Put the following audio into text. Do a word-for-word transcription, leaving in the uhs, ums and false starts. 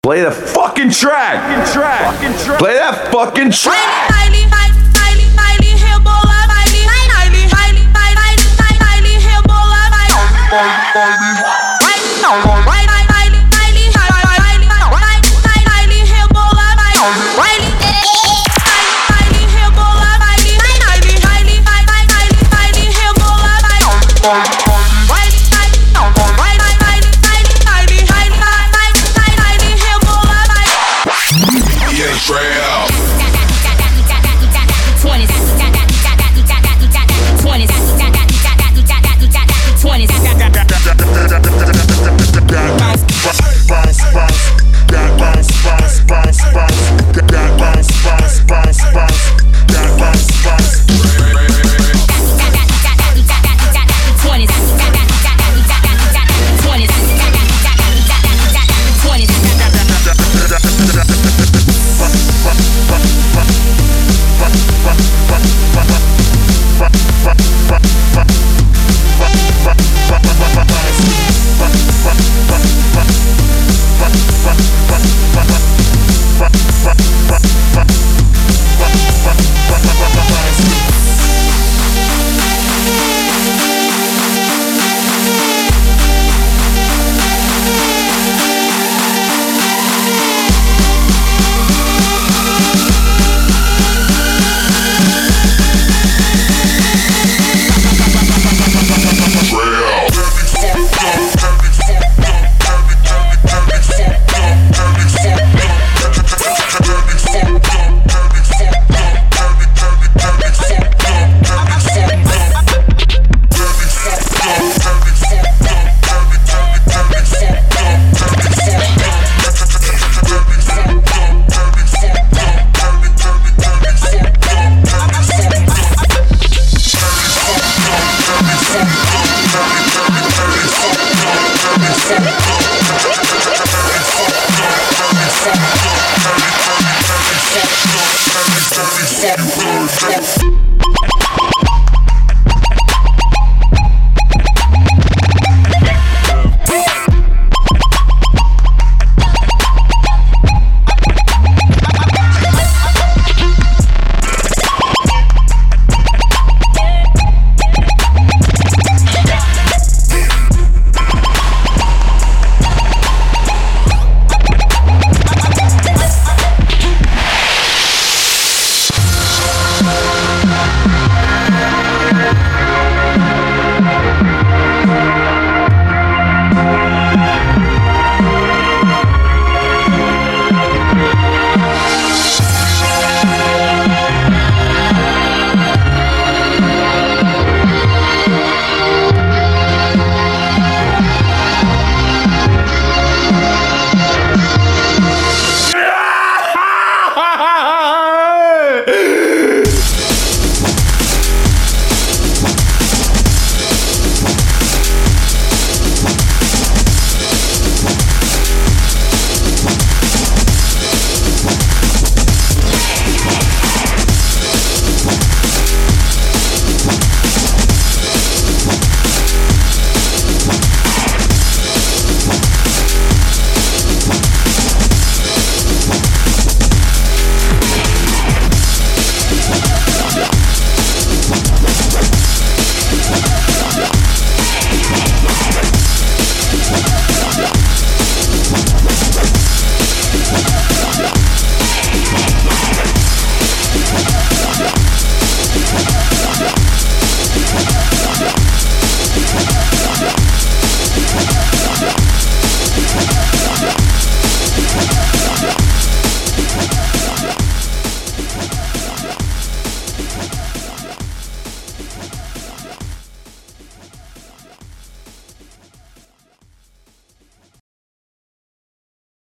Play the fucking track. Fucking track. Fucking track. Play that fucking track. Baile, baile, baile, baile, rebola, baile, baile, baile, baile, baile, baile, rebola, baile, baile, baile, baile, baile, baile, baile, rebola, baile, baile, baile, rebola, baile, baile, baile, baile, baile, rebola, baile. Trail. twenties, twenties, twenties. Bounce, bounce, bounce. That bounce, bounce, bounce, bounce. That bounce, bounce, bounce, bounce. That bounce, bounce. Twenties, Seven.